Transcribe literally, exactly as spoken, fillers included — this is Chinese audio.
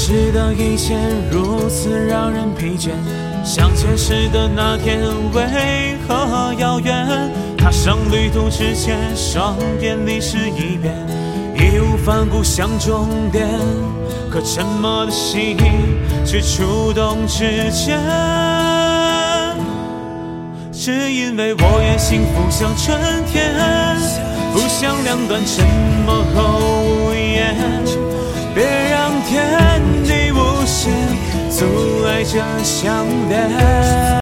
识的一切如此让人疲倦，相见时的那天为何遥远？踏上旅途之前，双眼历史一遍，义无反顾向终点，可沉默的心却触动指尖。只因为我也幸福像春天，不想两端沉默后无言，别让天地无限阻碍着相恋。